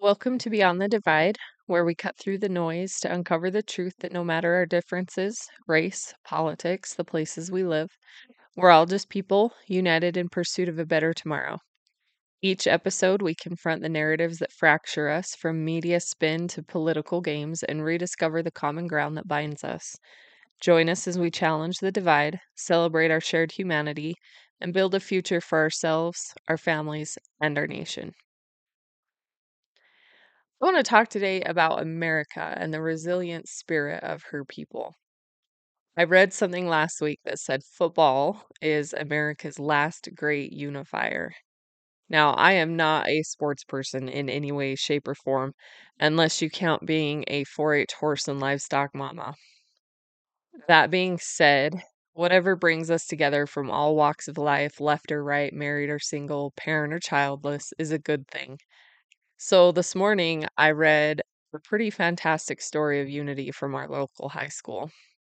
Welcome to Beyond the Divide, where we cut through the noise to uncover the truth that no matter our differences, race, politics, the places we live, we're all just people united in pursuit of a better tomorrow. Each episode, we confront the narratives that fracture us, from media spin to political games, and rediscover the common ground that binds us. Join us as we challenge the divide, celebrate our shared humanity, and build a future for ourselves, our families, and our nation. I want to talk today about America and the resilient spirit of her people. I read something last week that said football is America's last great unifier. Now, I am not a sports person in any way, shape, or form, unless you count being a 4 H horse and livestock mama. That being said, whatever brings us together from all walks of life, left or right, married or single, parent or childless, is a good thing. So this morning, I read a pretty fantastic story of unity from our local high school.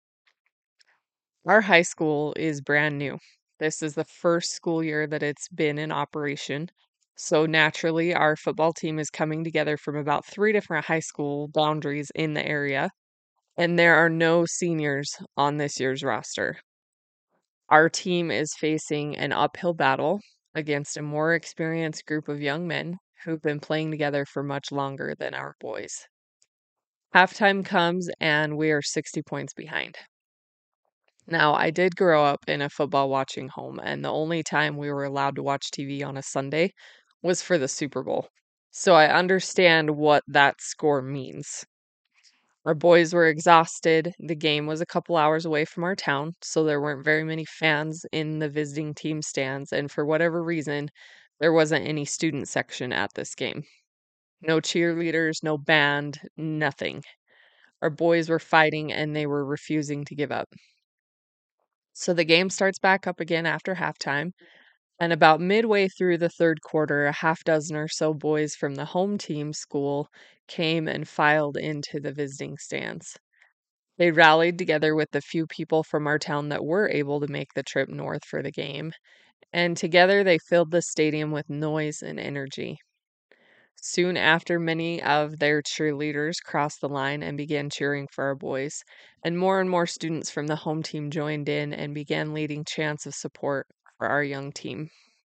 Our high school is brand new. This is the first school year that it's been in operation. So naturally, our football team is coming together from about 3 different high school boundaries in the area, and there are no seniors on this year's roster. Our team is facing an uphill battle against a more experienced group of young men who've been playing together for much longer than our boys. Halftime comes and we are 60 points behind. Now, I did grow up in a football watching home, and the only time we were allowed to watch TV on a Sunday was for the Super Bowl. So I understand what that score means. Our boys were exhausted. The game was a couple hours away from our town, so there weren't very many fans in the visiting team stands, and for whatever reason, there wasn't any student section at this game. No cheerleaders, no band, nothing. Our boys were fighting and they were refusing to give up. So the game starts back up again after halftime. And about midway through the third quarter, a half dozen or so boys from the home team school came and filed into the visiting stands. They rallied together with the few people from our town that were able to make the trip north for the game. And together they filled the stadium with noise and energy. Soon after, many of their cheerleaders crossed the line and began cheering for our boys, and more students from the home team joined in and began leading chants of support for our young team.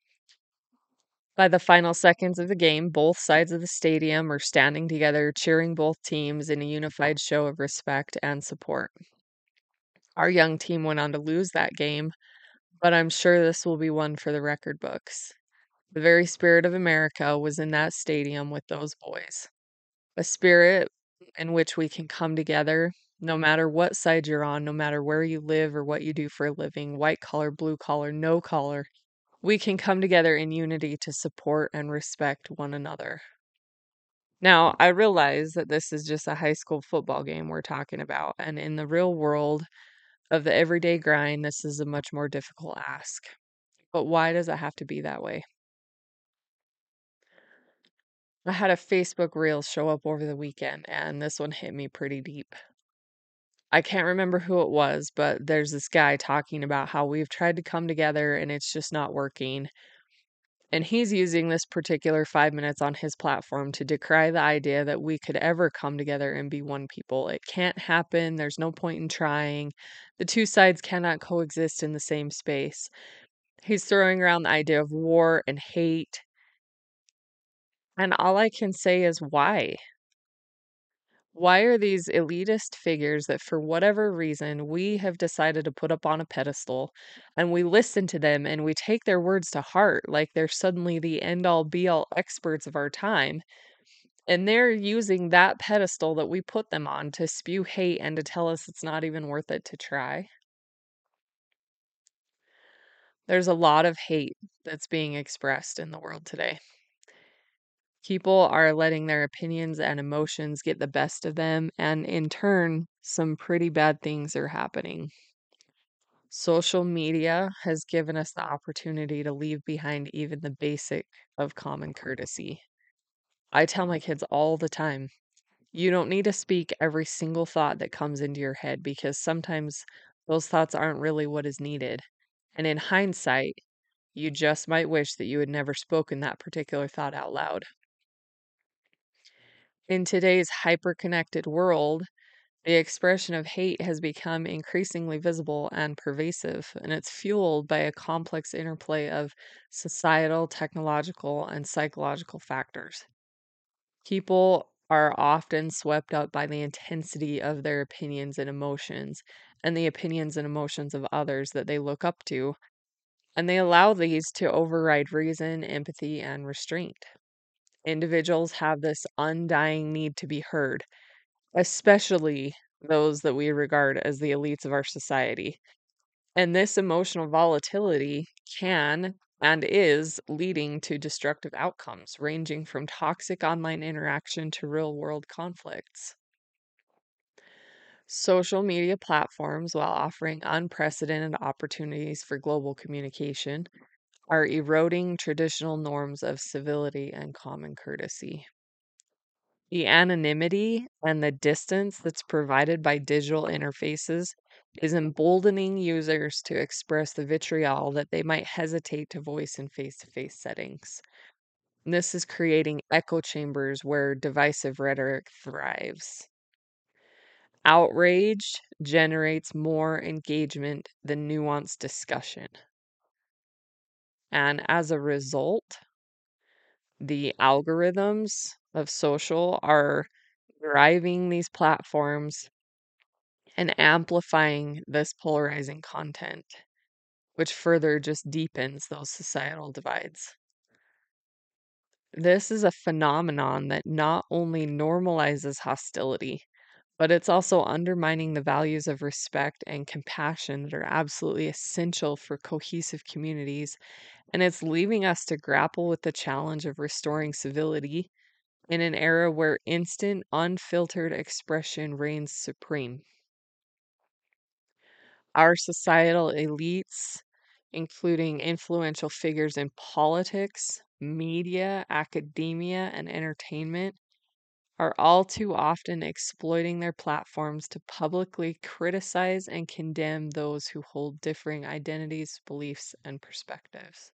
By the final seconds of the game, both sides of the stadium are standing together, cheering both teams in a unified show of respect and support. Our young team went on to lose that game, but I'm sure this will be one for the record books. The very spirit of America was in that stadium with those boys. A spirit in which we can come together no matter what side you're on, no matter where you live or what you do for a living, white collar, blue collar, no collar. We can come together in unity to support and respect one another. Now, I realize that this is just a high school football game we're talking about, and in the real world of the everyday grind, this is a much more difficult ask. But why does it have to be that way? I had a Facebook reel show up over the weekend, and this one hit me pretty deep. I can't remember who it was, but there's this guy talking about how we've tried to come together and it's just not working. And he's using this particular 5 minutes on his platform to decry the idea that we could ever come together and be one people. It can't happen. There's no point in trying. The two sides cannot coexist in the same space. He's throwing around the idea of war and hate. And all I can say is why? Why are these elitist figures that, for whatever reason, we have decided to put up on a pedestal and we listen to them and we take their words to heart like they're suddenly the end all be all experts of our time? And they're using that pedestal that we put them on to spew hate and to tell us it's not even worth it to try. There's a lot of hate that's being expressed in the world today. People are letting their opinions and emotions get the best of them, and in turn, some pretty bad things are happening. Social media has given us the opportunity to leave behind even the basic of common courtesy. I tell my kids all the time, you don't need to speak every single thought that comes into your head because sometimes those thoughts aren't really what is needed. And in hindsight, you just might wish that you had never spoken that particular thought out loud. In today's hyper-connected world, the expression of hate has become increasingly visible and pervasive, and it's fueled by a complex interplay of societal, technological, and psychological factors. People are often swept up by the intensity of their opinions and emotions, and the opinions and emotions of others that they look up to, and they allow these to override reason, empathy, and restraint. Individuals have this undying need to be heard, especially those that we regard as the elites of our society. And this emotional volatility can and is leading to destructive outcomes, ranging from toxic online interaction to real world conflicts. Social media platforms, while offering unprecedented opportunities for global communication, are eroding traditional norms of civility and common courtesy. The anonymity and the distance that's provided by digital interfaces is emboldening users to express the vitriol that they might hesitate to voice in face to face settings. This is creating echo chambers where divisive rhetoric thrives. Outrage generates more engagement than nuanced discussion. And as a result, the algorithms of social are driving these platforms and amplifying this polarizing content, which further just deepens those societal divides. This is a phenomenon that not only normalizes hostility, but it's also undermining the values of respect and compassion that are absolutely essential for cohesive communities. And it's leaving us to grapple with the challenge of restoring civility in an era where instant, unfiltered expression reigns supreme. Our societal elites, including influential figures in politics, media, academia, and entertainment, are all too often exploiting their platforms to publicly criticize and condemn those who hold differing identities, beliefs, and perspectives.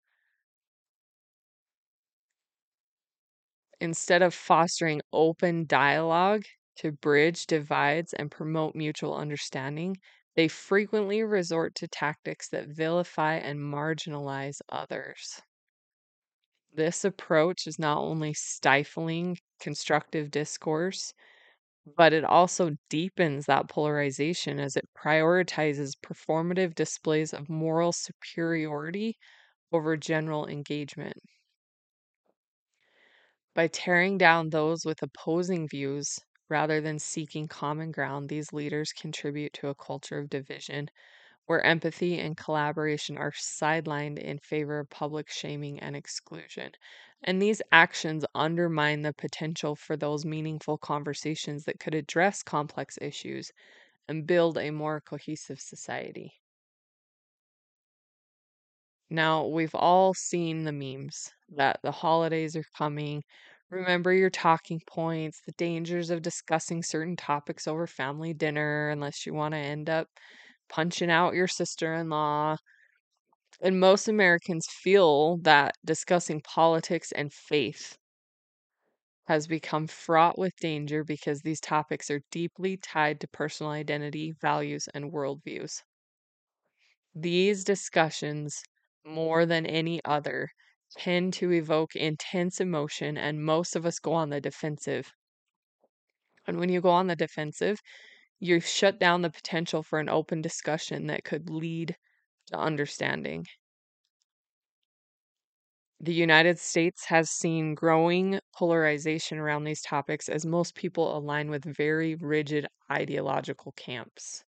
Instead of fostering open dialogue to bridge divides and promote mutual understanding, they frequently resort to tactics that vilify and marginalize others. This approach is not only stifling constructive discourse, but it also deepens that polarization as it prioritizes performative displays of moral superiority over general engagement. By tearing down those with opposing views rather than seeking common ground, these leaders contribute to a culture of division where empathy and collaboration are sidelined in favor of public shaming and exclusion. And these actions undermine the potential for those meaningful conversations that could address complex issues and build a more cohesive society. Now, we've all seen the memes that the holidays are coming. Remember your talking points, the dangers of discussing certain topics over family dinner, unless you want to end up punching out your sister in law. And most Americans feel that discussing politics and faith has become fraught with danger because these topics are deeply tied to personal identity, values, and worldviews. These discussions, more than any other, tend to evoke intense emotion, and most of us go on the defensive. And when you go on the defensive, you shut down the potential for an open discussion that could lead to understanding. The United States has seen growing polarization around these topics as most people align with very rigid ideological camps.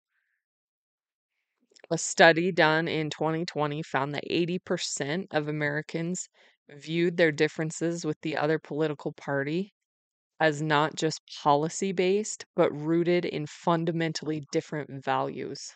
A study done in 2020 found that 80% of Americans viewed their differences with the other political party as not just policy based, but rooted in fundamentally different values.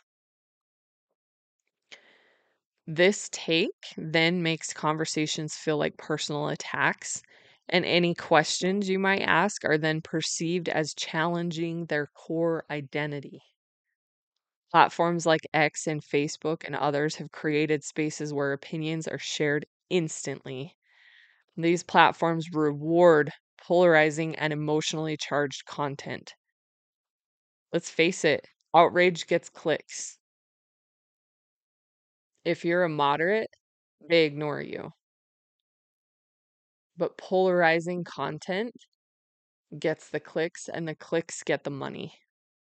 This take then makes conversations feel like personal attacks, and any questions you might ask are then perceived as challenging their core identity. Platforms like X and Facebook and others have created spaces where opinions are shared instantly. These platforms reward polarizing, and emotionally charged content. Let's face it, outrage gets clicks. If you're a moderate, they ignore you. But polarizing content gets the clicks, and the clicks get the money.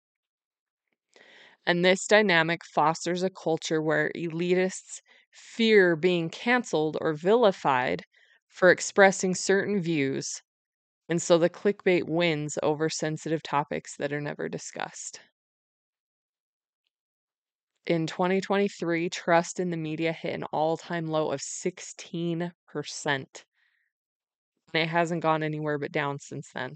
And this dynamic fosters a culture where elitists fear being canceled or vilified for expressing certain views. And so the clickbait wins over sensitive topics that are never discussed. In 2023, trust in the media hit an all-time low of 16%. And it hasn't gone anywhere but down since then.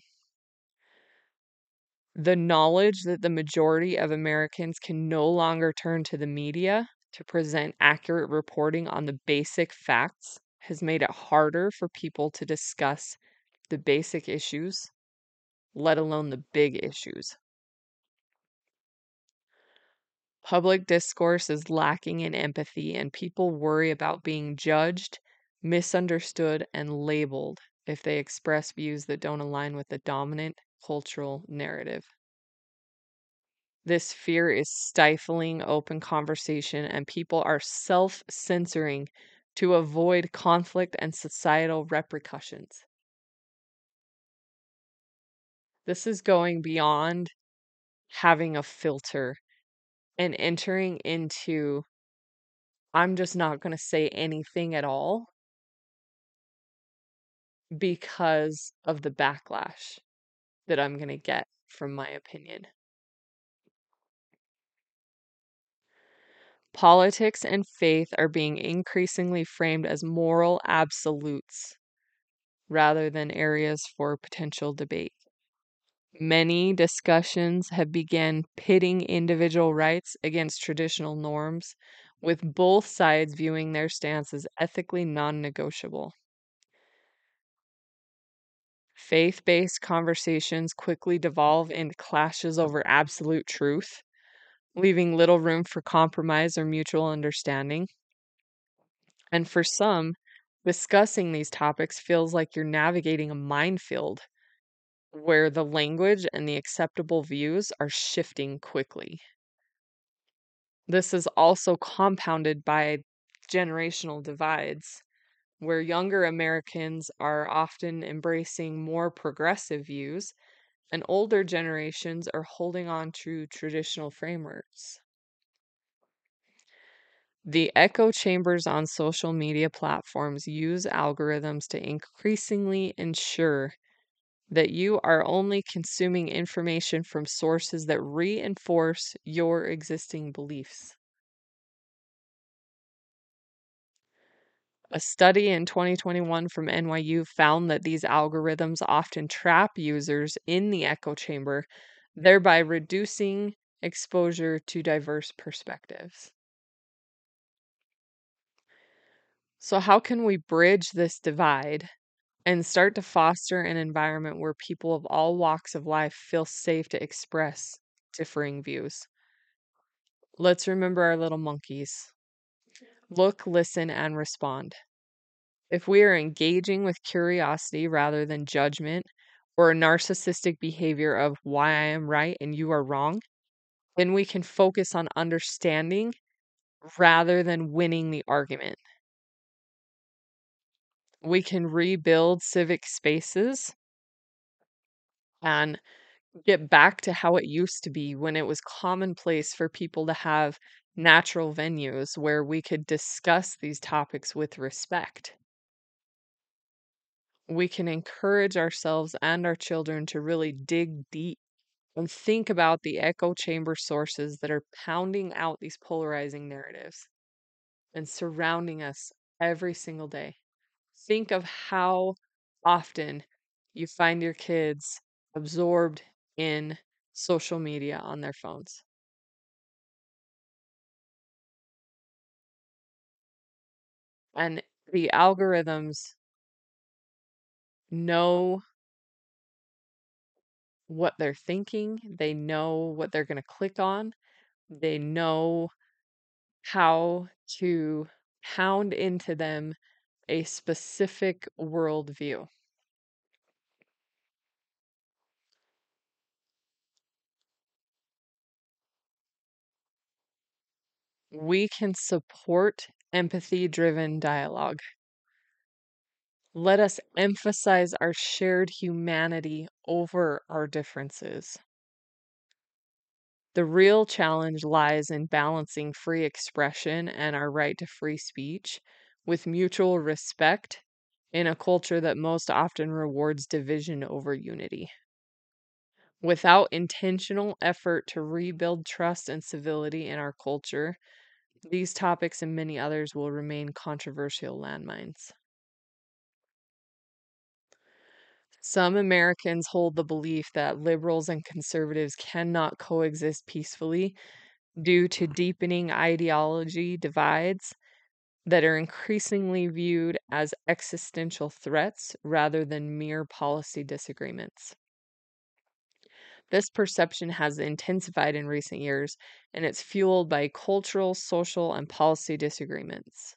The knowledge that the majority of Americans can no longer turn to the media to present accurate reporting on the basic facts has made it harder for people to discuss the basic issues, let alone the big issues. Public discourse is lacking in empathy, and people worry about being judged, misunderstood, and labeled if they express views that don't align with the dominant cultural narrative. This fear is stifling open conversation, and people are self censoring to avoid conflict and societal repercussions. This is going beyond having a filter and entering into, I'm just not going to say anything at all because of the backlash that I'm going to get from my opinion. Politics and faith are being increasingly framed as moral absolutes rather than areas for potential debate. Many discussions have begun pitting individual rights against traditional norms, with both sides viewing their stance as ethically non-negotiable. Faith-based conversations quickly devolve into clashes over absolute truth, leaving little room for compromise or mutual understanding. And for some, discussing these topics feels like you're navigating a minefield where the language and the acceptable views are shifting quickly. This is also compounded by generational divides, where younger Americans are often embracing more progressive views, and older generations are holding on to traditional frameworks. The echo chambers on social media platforms use algorithms to increasingly ensure that you are only consuming information from sources that reinforce your existing beliefs. A study in 2021 from NYU found that these algorithms often trap users in the echo chamber, thereby reducing exposure to diverse perspectives. So, how can we bridge this divide and start to foster an environment where people of all walks of life feel safe to express differing views? Let's remember our little monkeys. Look, listen, and respond. If we are engaging with curiosity rather than judgment or a narcissistic behavior of why I am right and you are wrong, then we can focus on understanding rather than winning the argument. We can rebuild civic spaces and get back to how it used to be when it was commonplace for people to have natural venues where we could discuss these topics with respect. We can encourage ourselves and our children to really dig deep and think about the echo chamber sources that are pounding out these polarizing narratives and surrounding us every single day. Think of how often you find your kids absorbed in social media on their phones. And the algorithms know what they're thinking, they know what they're going to click on, they know how to pound into them a specific worldview. We can support empathy-driven dialogue. Let us emphasize our shared humanity over our differences. The real challenge lies in balancing free expression and our right to free speech with mutual respect in a culture that most often rewards division over unity. Without intentional effort to rebuild trust and civility in our culture, these topics and many others will remain controversial landmines. Some Americans hold the belief that liberals and conservatives cannot coexist peacefully due to deepening ideology divides that are increasingly viewed as existential threats rather than mere policy disagreements. This perception has intensified in recent years, and it's fueled by cultural, social, and policy disagreements.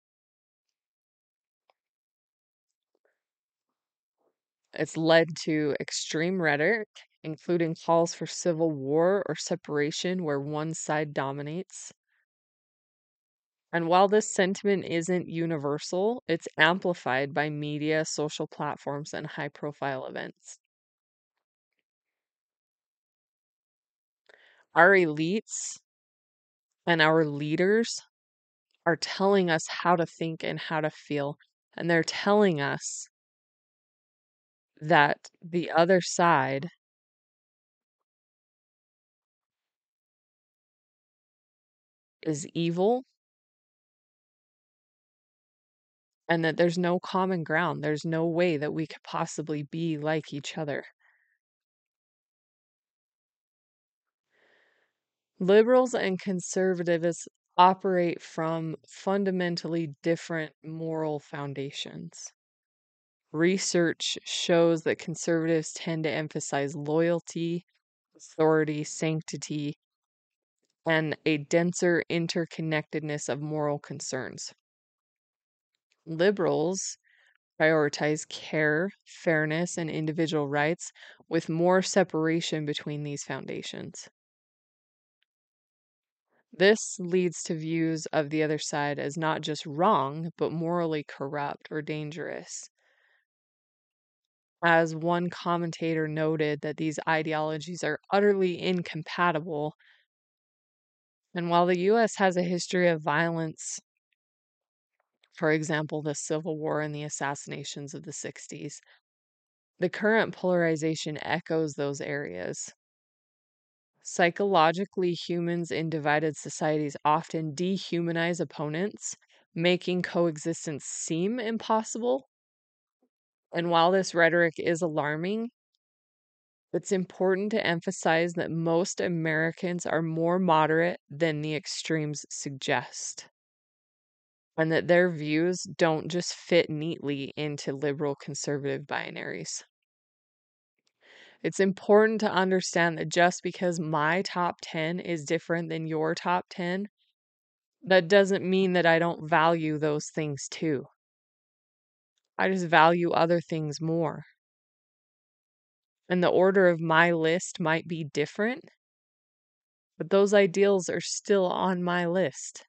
It's led to extreme rhetoric, including calls for civil war or separation where one side dominates. And while this sentiment isn't universal, it's amplified by media, social platforms, and high profile events. Our elites and our leaders are telling us how to think and how to feel. And they're telling us that the other side is evil and that there's no common ground. There's no way that we could possibly be like each other. Liberals and conservatives operate from fundamentally different moral foundations. Research shows that conservatives tend to emphasize loyalty, authority, sanctity, and a denser interconnectedness of moral concerns. Liberals prioritize care, fairness, and individual rights with more separation between these foundations. This leads to views of the other side as not just wrong, but morally corrupt or dangerous. As one commentator noted, that these ideologies are utterly incompatible. And while the US has a history of violence, for example, the Civil War and the assassinations of the 60s, the current polarization echoes those areas. Psychologically, humans in divided societies often dehumanize opponents, making coexistence seem impossible. And while this rhetoric is alarming, it's important to emphasize that most Americans are more moderate than the extremes suggest, and that their views don't just fit neatly into liberal conservative binaries. It's important to understand that just because my top 10 is different than your top 10, that doesn't mean that I don't value those things too. I just value other things more. And the order of my list might be different, but those ideals are still on my list.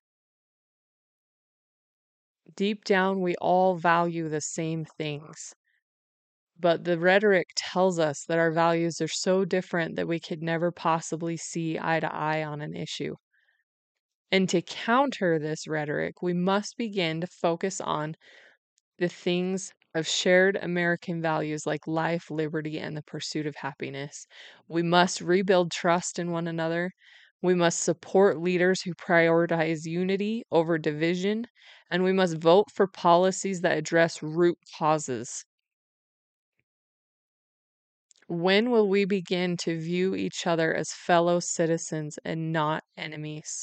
Deep down, we all value the same things. But the rhetoric tells us that our values are so different that we could never possibly see eye to eye on an issue. And to counter this rhetoric, we must begin to focus on the things of shared American values like life, liberty, and the pursuit of happiness. We must rebuild trust in one another. We must support leaders who prioritize unity over division. And we must vote for policies that address root causes. When will we begin to view each other as fellow citizens and not enemies?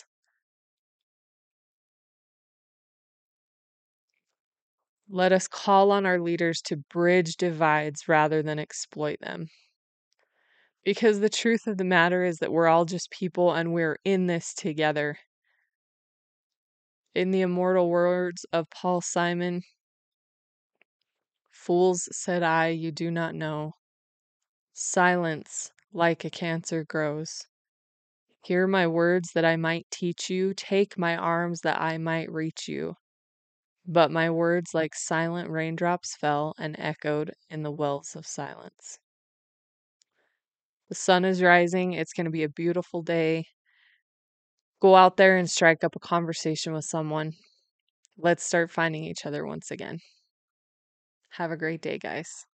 Let us call on our leaders to bridge divides rather than exploit them. Because the truth of the matter is that we're all just people and we're in this together. In the immortal words of Paul Simon, "Fools, said I, you do not know. Silence like a cancer grows. Hear my words that I might teach you. Take my arms that I might reach you. But my words, like silent raindrops, fell and echoed in the wells of silence. The sun is rising. It's going to be a beautiful day. Go out there and strike up a conversation with someone. Let's start finding each other once again. Have a great day, guys.